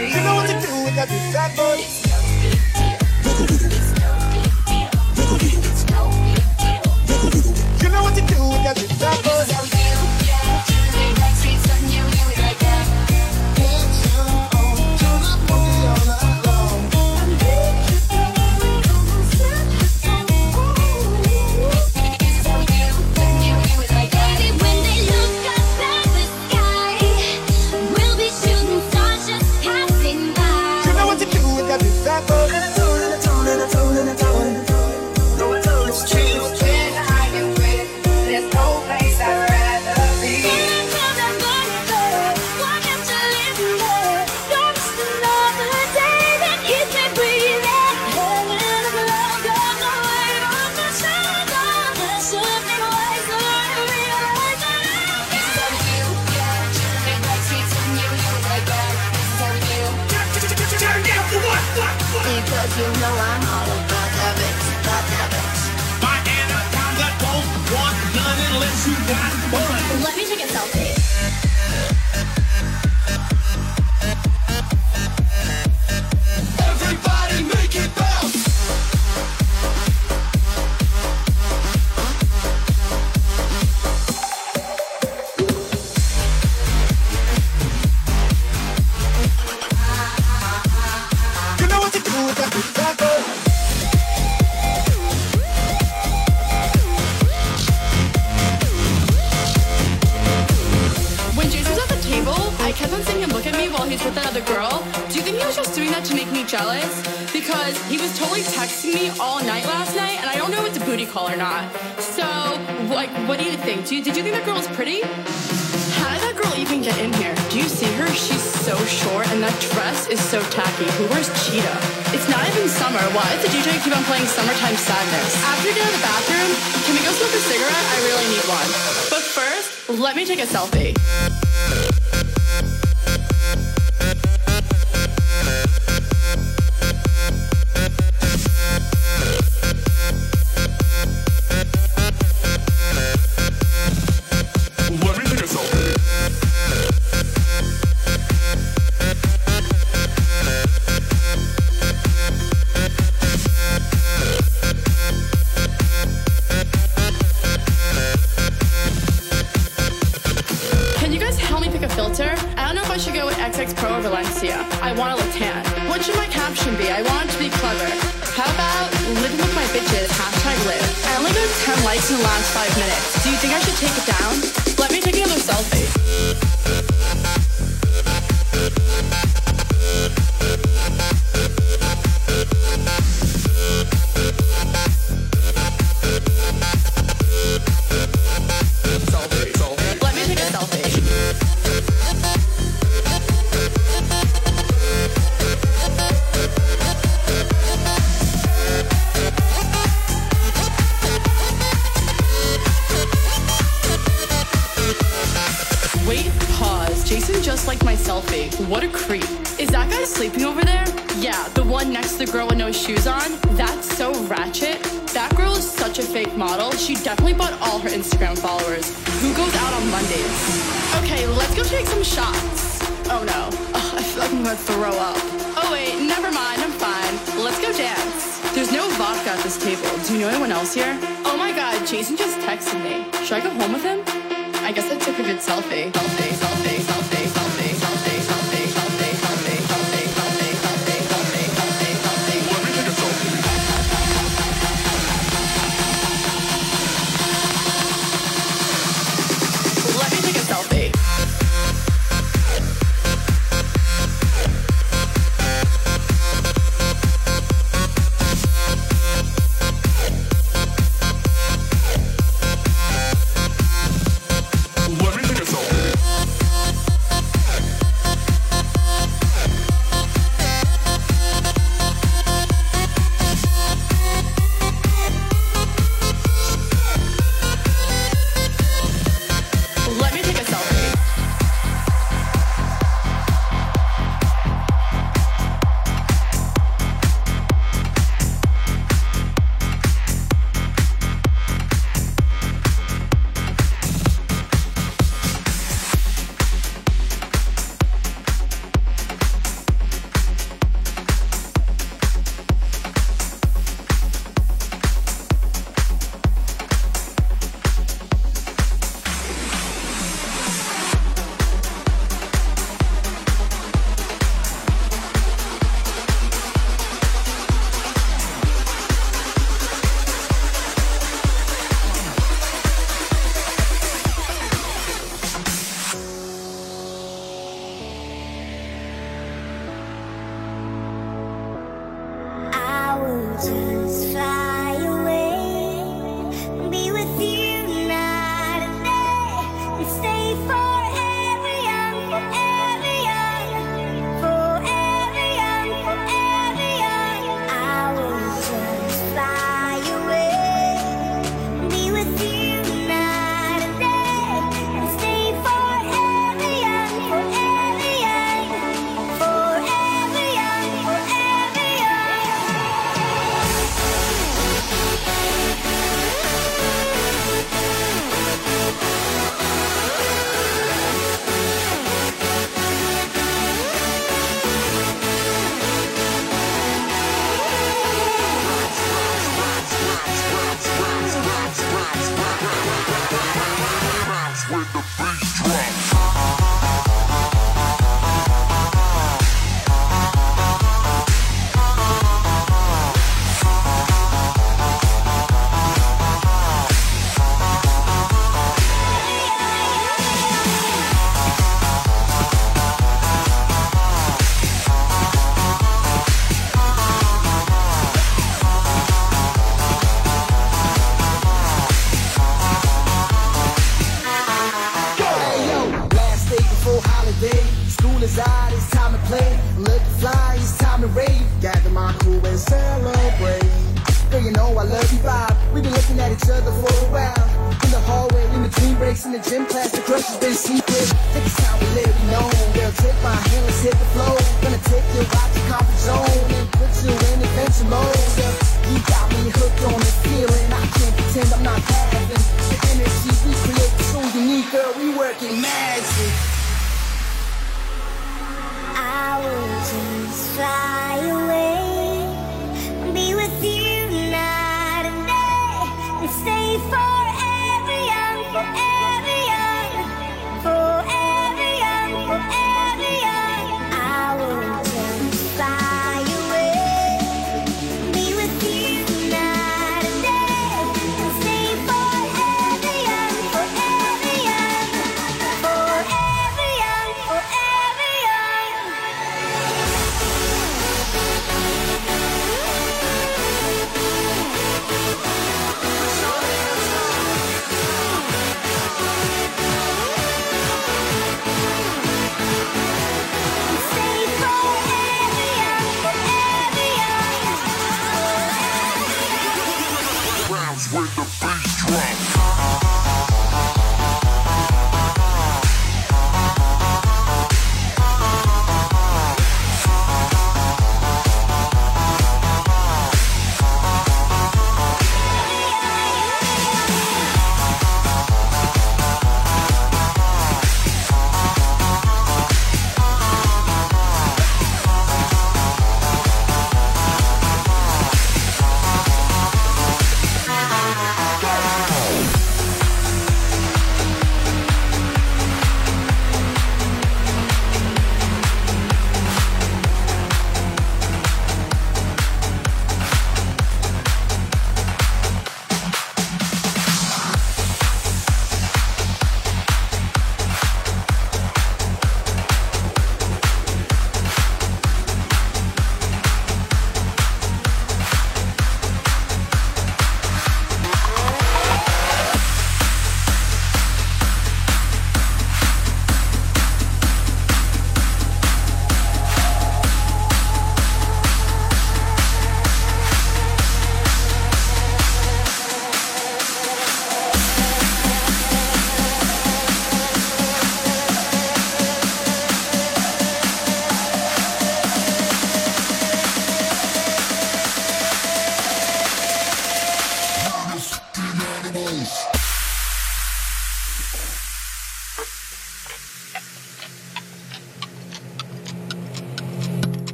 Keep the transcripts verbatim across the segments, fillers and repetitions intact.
selfie. You know what to do with that big fat boy. It's no big deal. It's no big deal. It's no big deal. You know what to do with that big fat boy. It's no deal. Yeah, Tuesday night streets on you, you like that. Get you on to the boogie all night long. Because you know I'm all about that bitch, about that bitch. My anaconda don't want none unless you got one. Let me take a selfie. Everybody make it bounce. You know what to do with that big fat boy. When Jason was at the table, I kept on seeing him look at me while he's with that other girl. Do you think he was just doing that to make me jealous? Because he was totally texting me all night last night, and I don't know if it's a booty call or not. So, like, what do you think? Do you, did you think that girl was pretty? How did that girl even get in here? Do you see her? She's so short, and that dress is so tacky. Who wears cheetah? It's not even summer. Why does the D J keep on playing Summertime Sadness? After we get out of the bathroom, can we go smoke a cigarette? I really need one. But first, let me take a selfie. Let me take a selfie. Can you guys help me pick a filter? I don't know if I should go with X X Pro or Valencia. I want to look tan. What should my caption be? I want it to be clever. How about living with my bitches, hashtag live. I only got ten likes in the last five minutes. Do you think I should take it down? Let me take another selfie. Selfie, selfie. Let me take a selfie. Wait, pause. Jason just liked my selfie. What a creep. Is that guy sleeping over there? Yeah, the one next to the girl with no shoes on. That's so ratchet. That girl is such a fake model. She definitely bought all her Instagram followers. Who goes out on Mondays? Okay, let's go take some shots. Oh no. Ugh, I feel like I'm gonna throw up. Oh wait, never mind. I'm fine. Let's go dance. There's no vodka at this table. Do you know anyone else here? Oh my god, Jason just texted me. Should I go home with him? I guess I took a good selfie. Selfie, selfie, selfie, selfie, selfie, selfie, selfie, selfie, selfie, selfie, selfie, selfie, selfie, selfie. Let me take a selfie. Let me take a selfie. Let me take a selfie.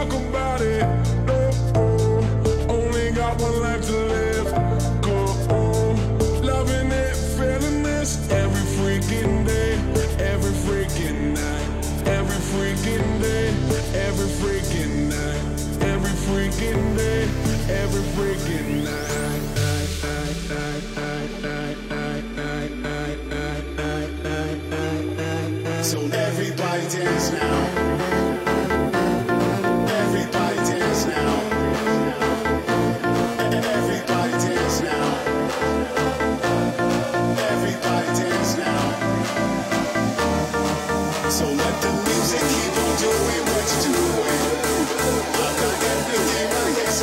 talk about it. No, oh, only got one life to live. Go, oh, loving it, feeling this every freaking day, every freaking night, every freaking day, every freaking night, every freaking day, every freaking night. So everybody dance now. Everybody dance now. Everybody dance now. Everybody dance now. So let the music keep on doing what you're doing. I got everything right here.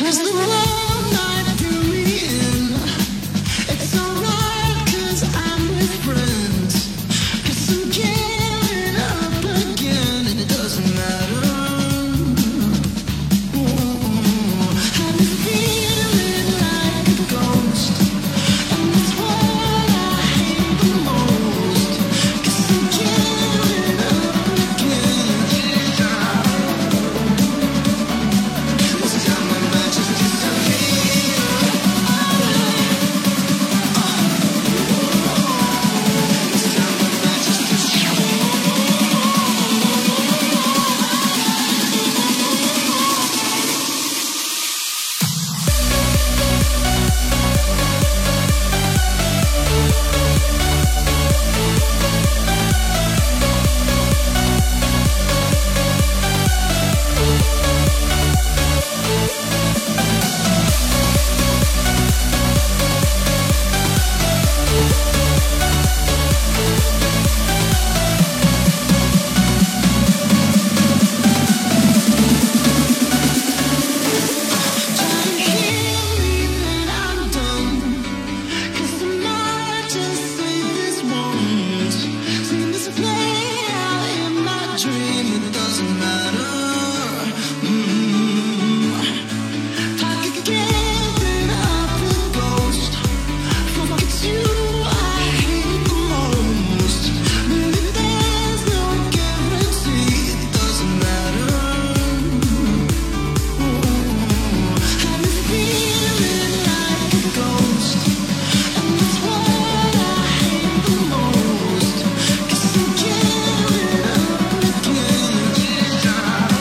Again.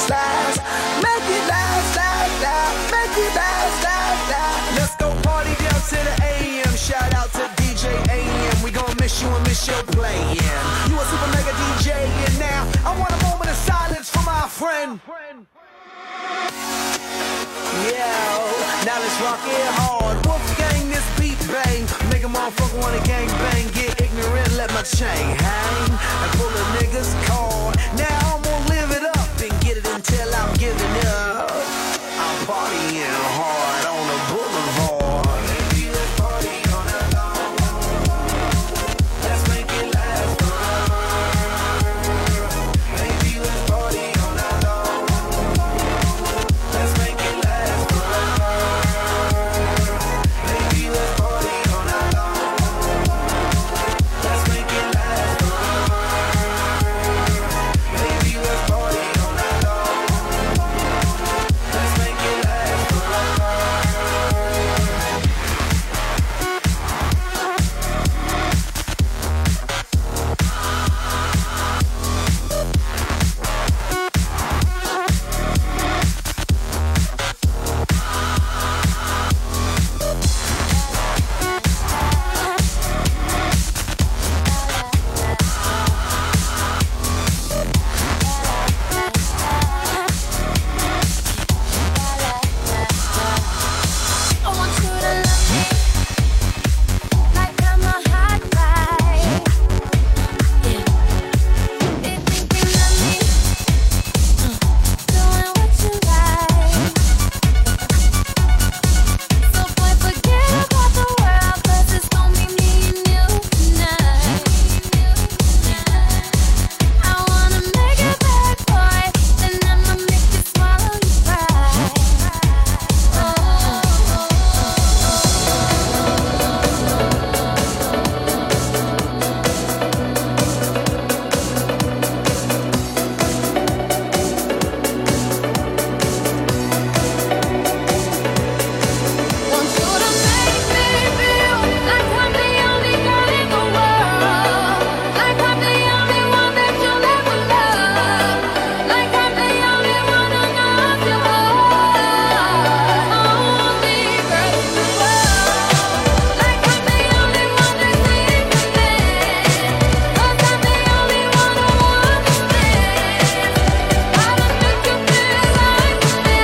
last, last. Make it last, last, last. Make it last, last, last. Let's go party down to the A M. Shout out to D J A M. We gon' miss you and miss your playing. You a super mega D J and now I want a moment of silence for my friend. Yeah, now let's rock it hard. Wolfgang, this beat bang. Make a motherfucker wanna gang bang. Get ignorant, let my chain hang. And pull a nigga's card. Now I'm gonna live it up and get it until I'm giving up. I'm partying hard on the boulevard. Baby, let's party on the lawn. Let's make it last forever. Baby, let's party on the lawn. Let's make it last forever. Baby, let's party on the lawn. Let's make it last forever. Baby, let's party on the lawn. Let's make it last forever. I want you to love me like I'm a hot ride. Yeah, they think you love me, uh, doing what you like. So boy, forget about the world, 'cause it's gonna be me and you tonight. I wanna make it back, boy, then I'ma make you swallow your pride. Want you to make me feel like I'm the only girl in the world, like I'm the only one that you'll ever love, like I'm the only one who knows your heart, only girl in the world, like I'm the only one that's independent, 'cause I'm the only one who understands how to make you feel like a man.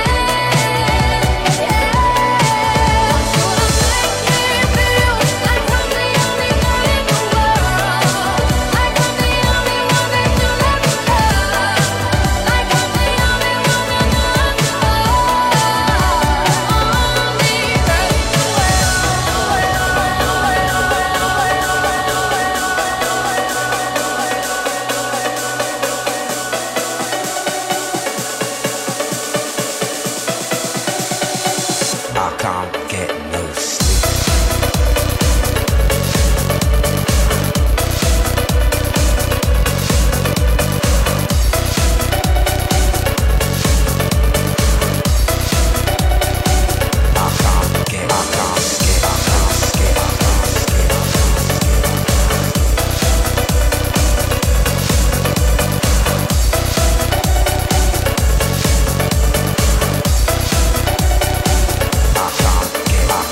I can't get no sleep. I can't get, I can't skip, I can't skip, I can't skip, I can't get, I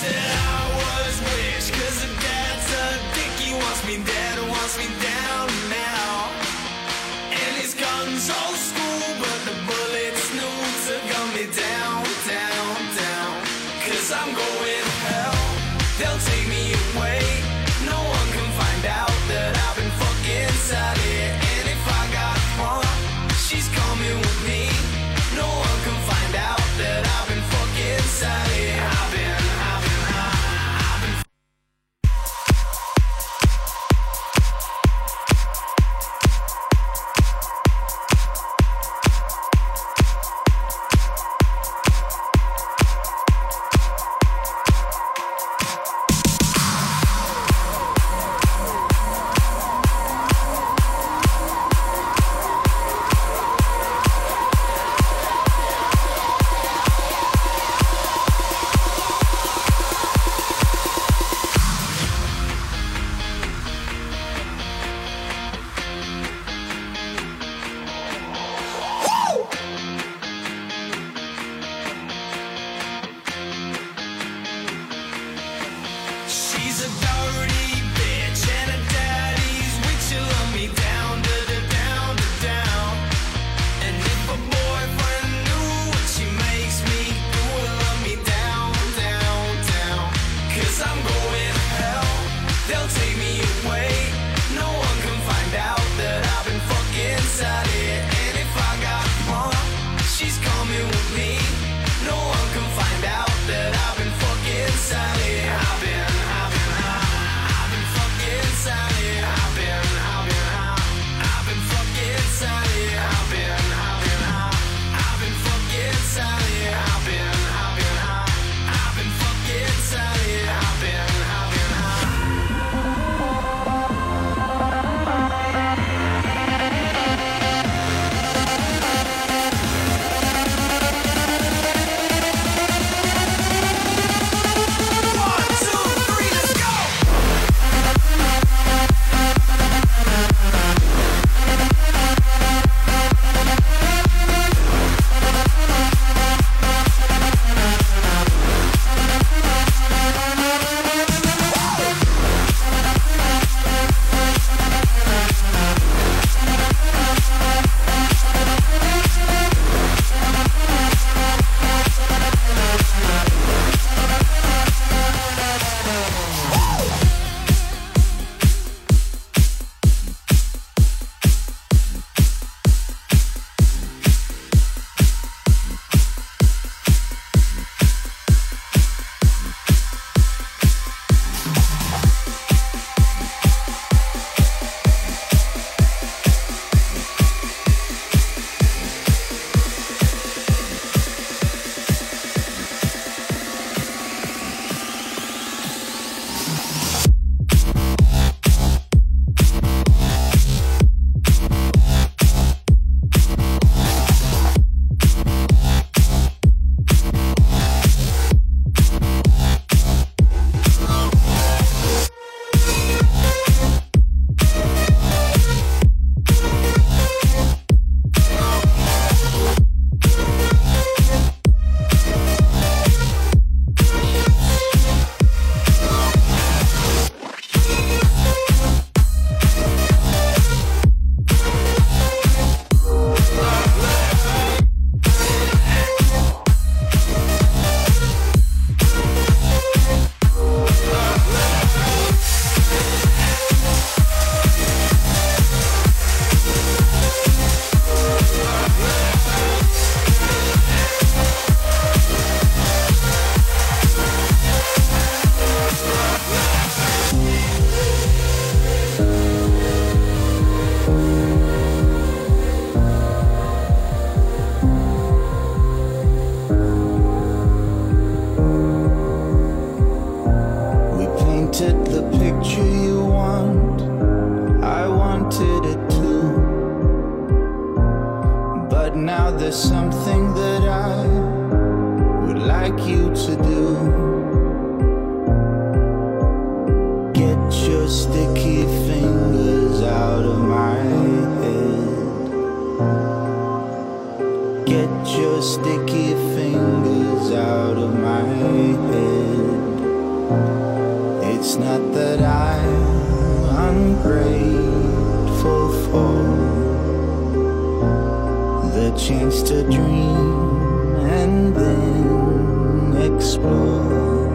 said I was rich, cause her dad's a dick. He wants me dead, wants me down now. And his gun's old school, but the bullets new to gun me down, down, down. Cause I'm going to hell, they'll take me away. No one can find out that I've been fucking inside it. And if I got one, she's coming with me. No one can find out that I've been fucking inside it. I've been, I've been, I've been. She's a dirty bitch and her daddy's weak. She'll love me down, da da down, da down. And if a boyfriend knew what she makes me do, will love me down, down, down. Cause I'm going to hell, they'll take me away. No one can find out that I've been fucking inside it. And if I got one, she's coming with me. No one can find out that I've been fucking inside it. I've been, I've been, I've been fucking inside it. I've been, I've been, I've been fucking inside it. I've been, I've been, I've been fucking inside it. I've been, I've been, I've been fucking inside it. I've been, I've been, one, two, three, let's go. there's something that I would like you to do. Get your sticky fingers out of my head. Get your sticky fingers out of my head. It's not that I'm ungrateful for the chance to dream and then explore,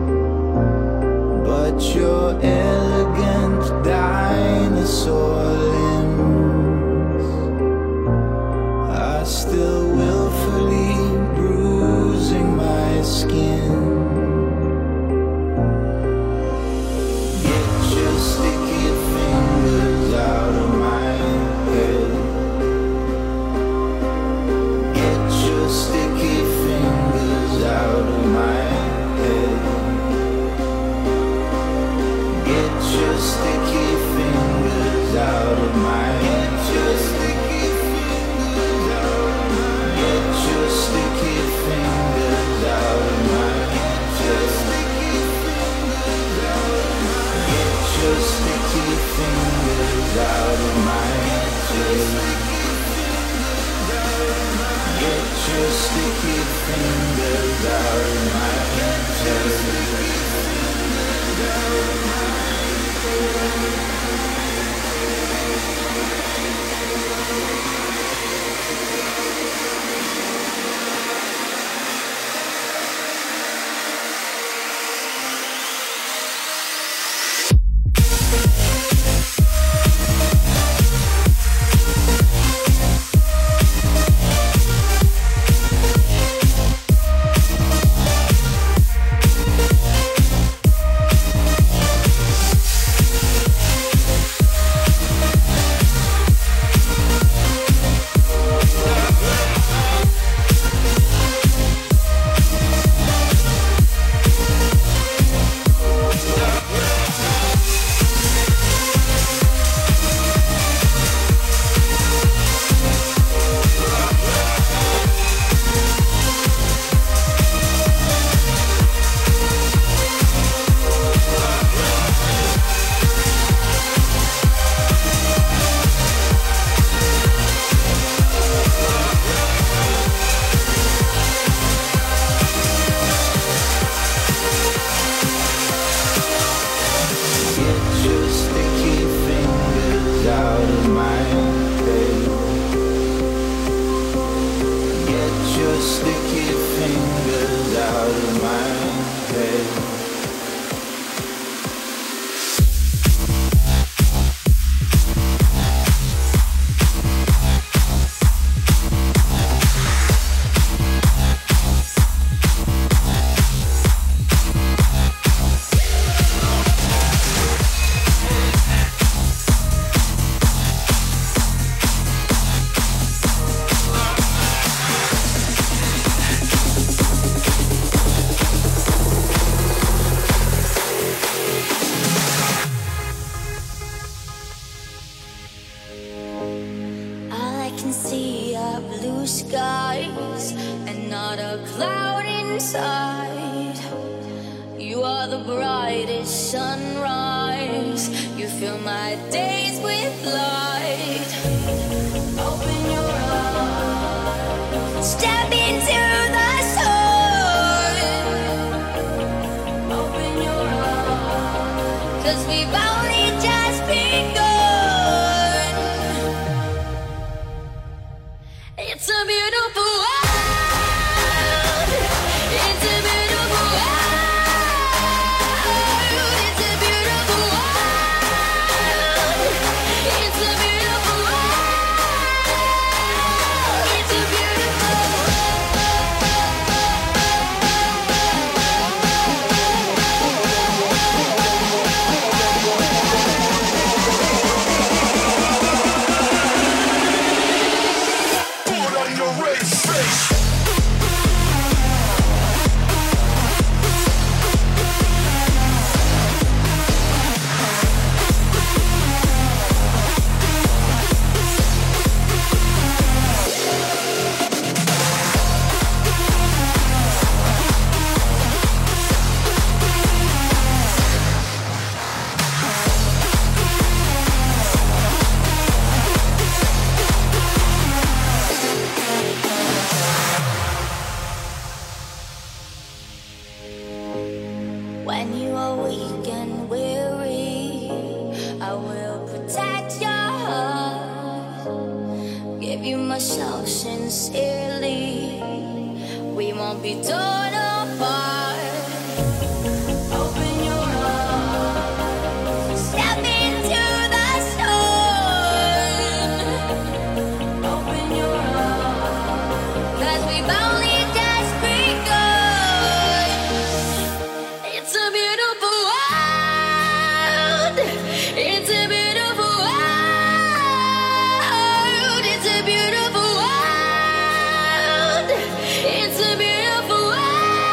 but your elegant dinosaur limbs are still willfully bruising my skin. Sticky fingers out of my head. Get your sticky fingers out of my head. Get your sticky fingers out of my head. Get your sticky fingers out of my head. Get your sticky fingers out of my head. Get your sticky fingers out of my head. Get your sticky fingers out of my head. Pull on your you myself sincerely. We won't be torn apart. Open your arms, step into the sun. Open your arms, 'cause we've only just begun. It's a beautiful world. It's a beautiful world. It's a beautiful world. It's a beautiful world.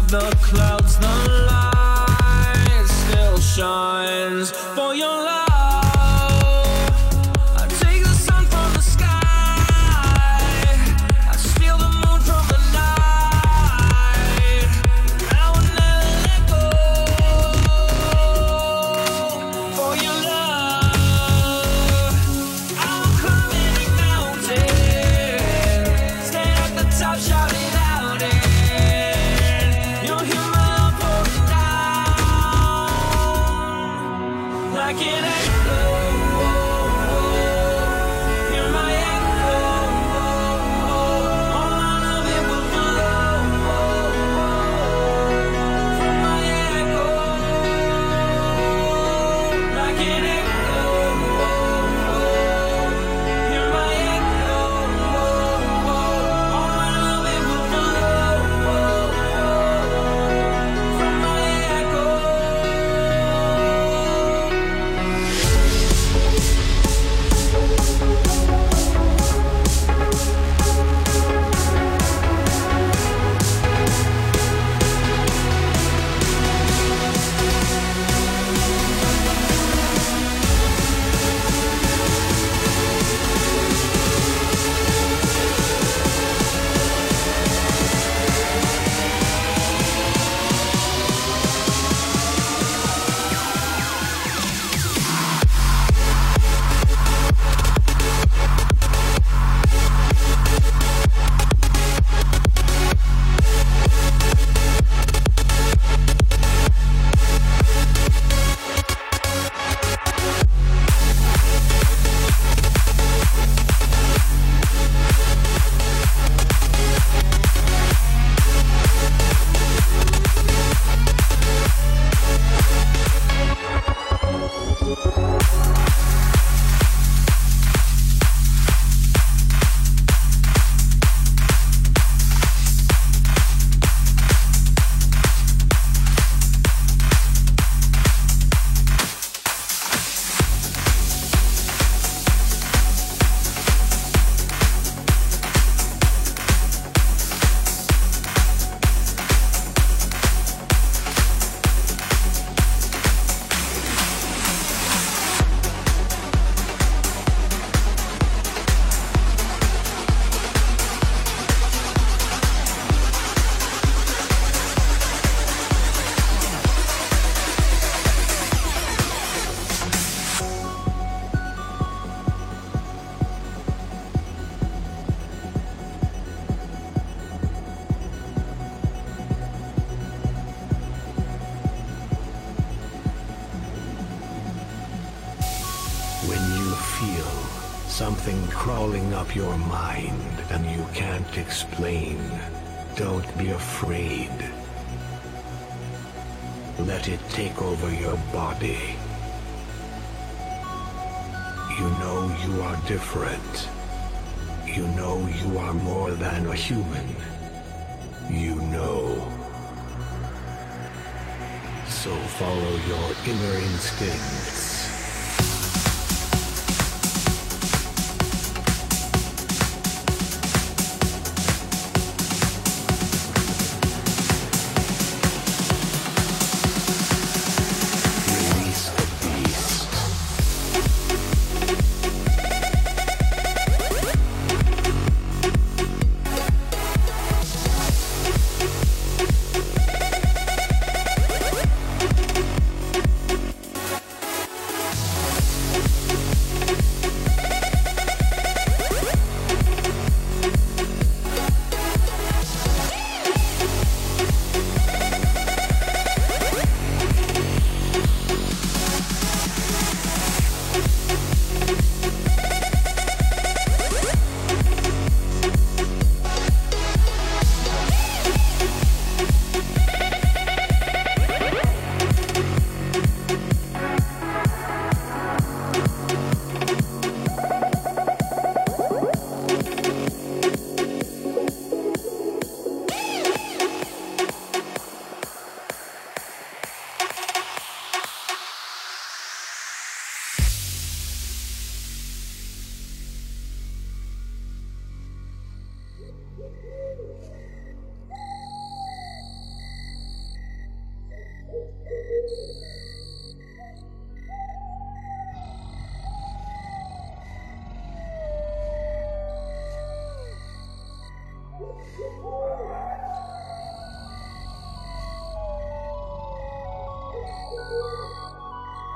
the clouds, the light still shines for your love. I take the sun from the sky, I steal the moon from the night. I will never let go for your love. I will climb any mountain, stand at the top, shout it out, and you'll hear my love pouring down like an echo. Hear my echo. All my love it will flow from my echo like an echo. Hear my echo. All my love it will flow from my echo. When you feel something crawling up your mind and you can't explain, don't be afraid. Let it take over your body. You know you are different. You know you are more than a human. You know. So follow your inner instincts. Release the beast.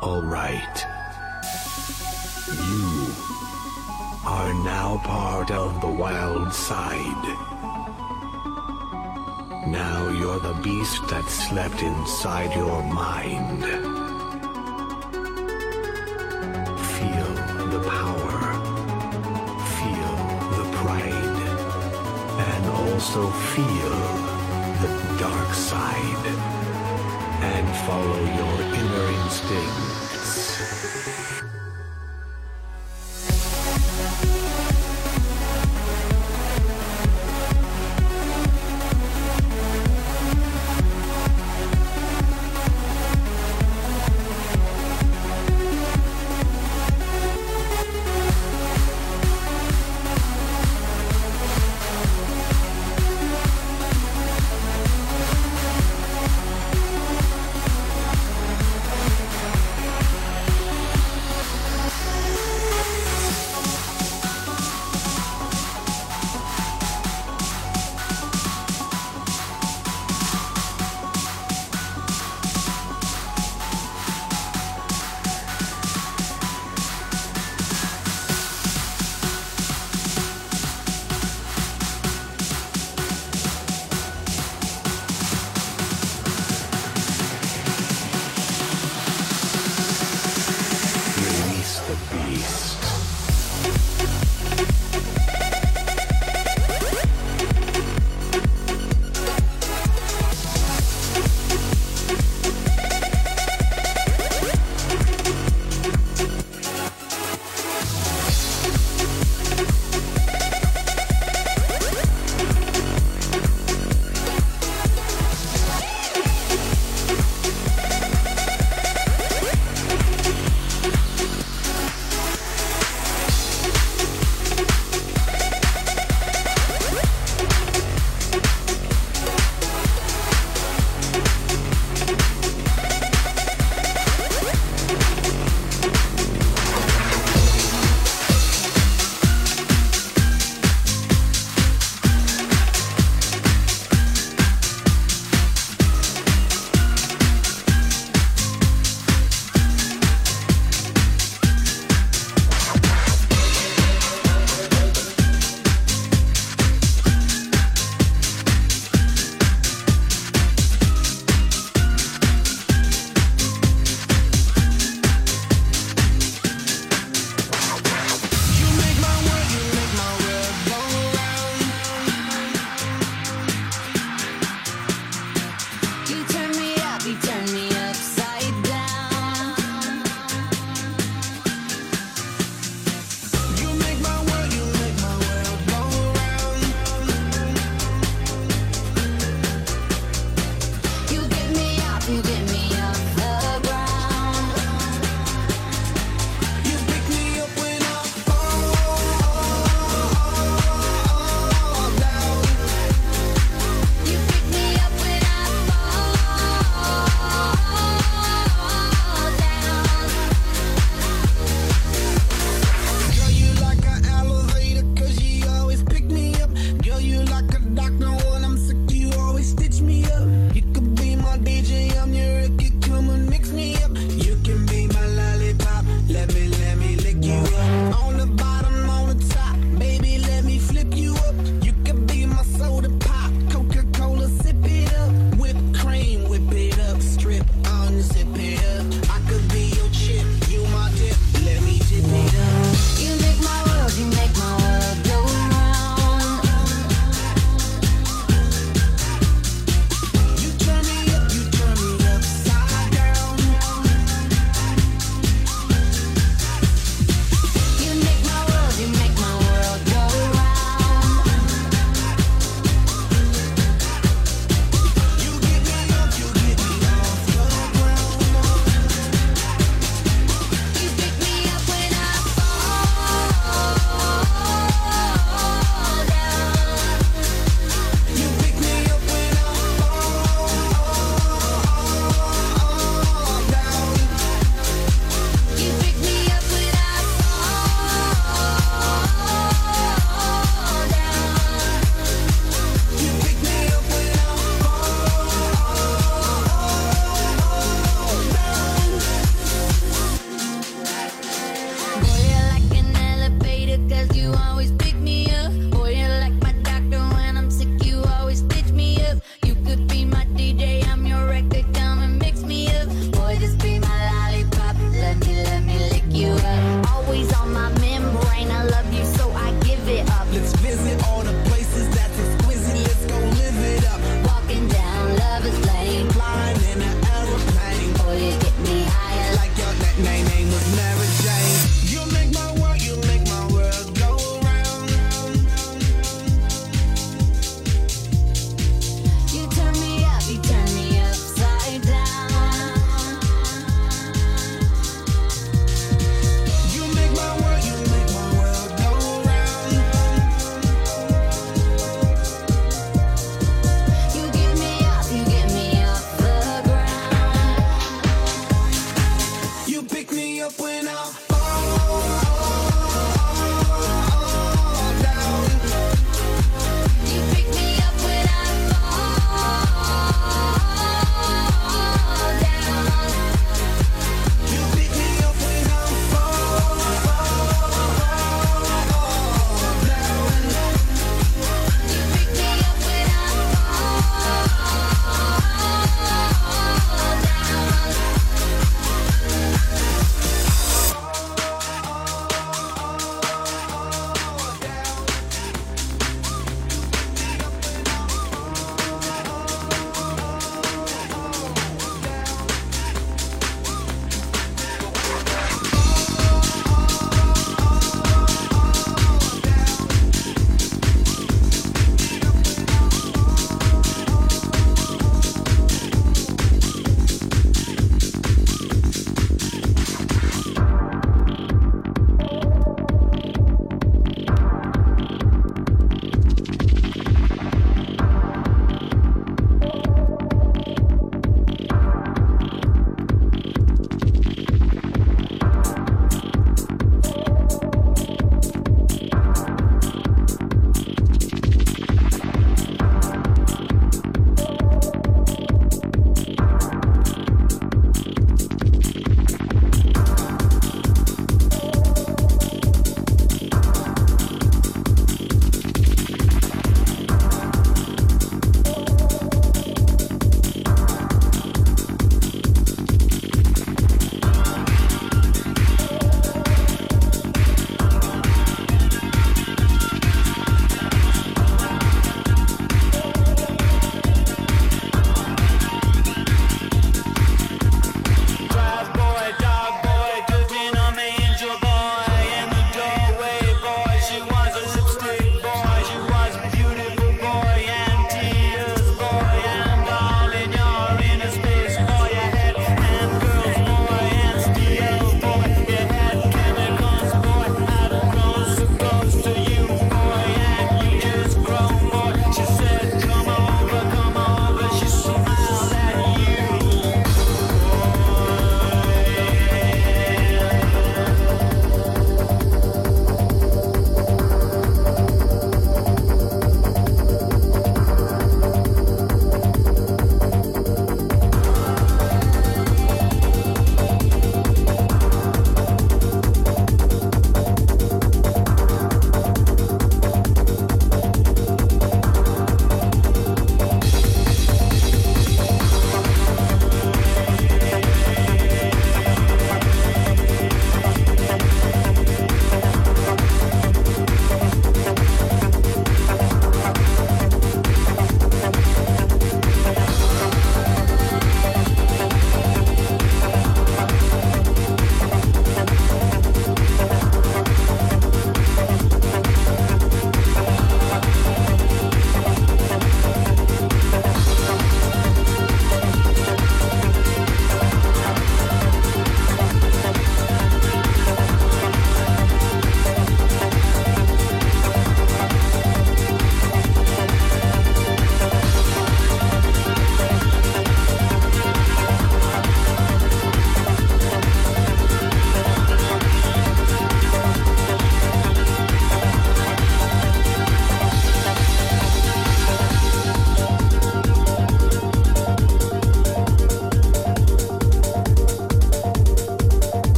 All right. You are now part of the wild side. Now you're the beast that slept inside your mind. Feel the power. Feel the pride. And also feel the dark side. And follow your inner instincts.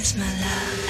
brings my love.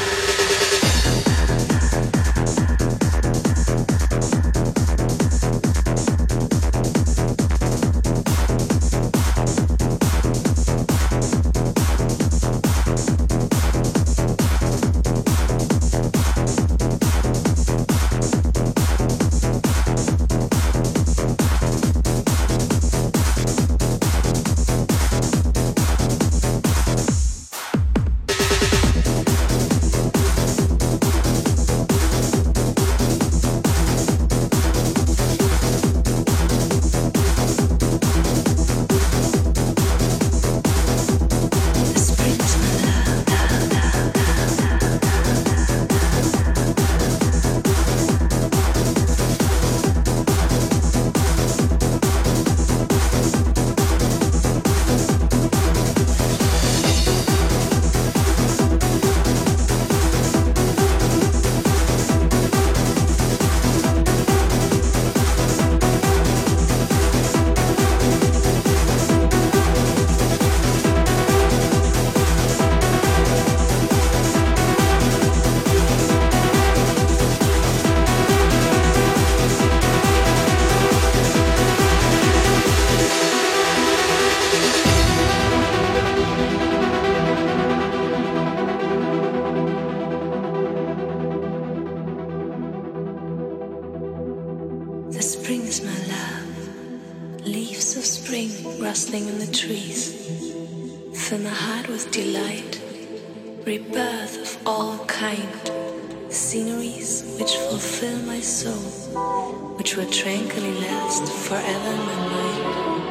The spring is my love, leaves of spring rustling in the trees. Fill my heart with delight, rebirth of all kind, sceneries which fulfill my soul, which will tranquilly last forever in my mind.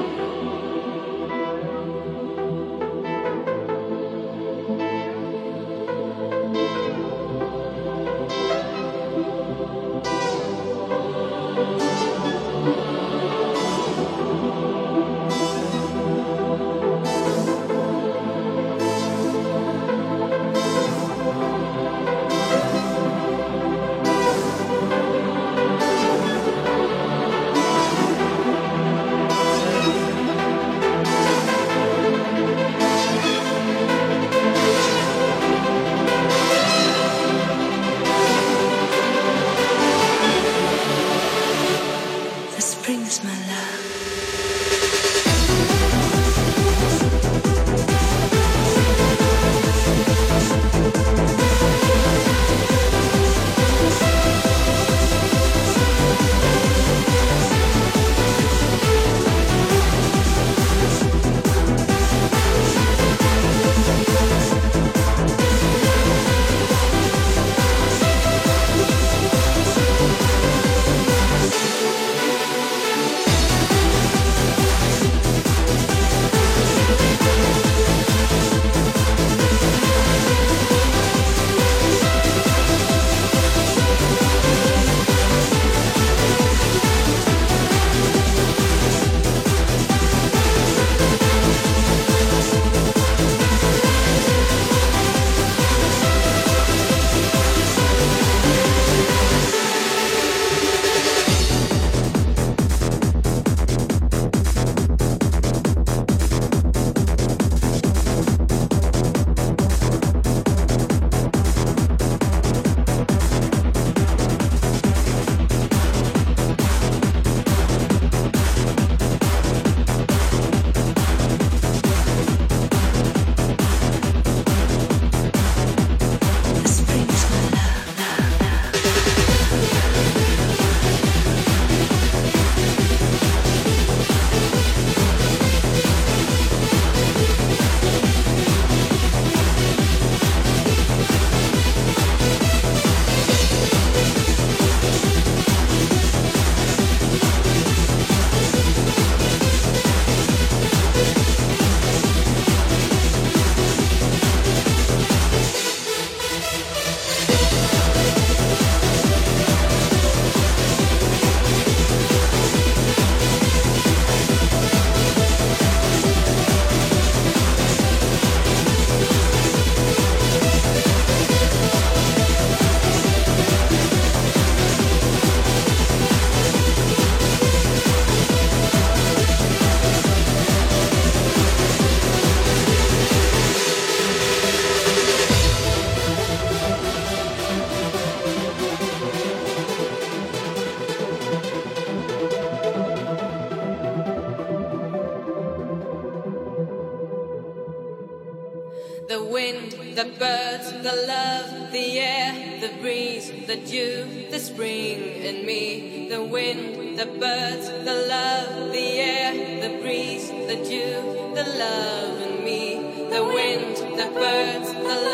birds, the love, the air, the breeze, the dew, the spring in me, the wind, the birds, the love, the air, the breeze, the dew, the love in me, the wind, the birds, the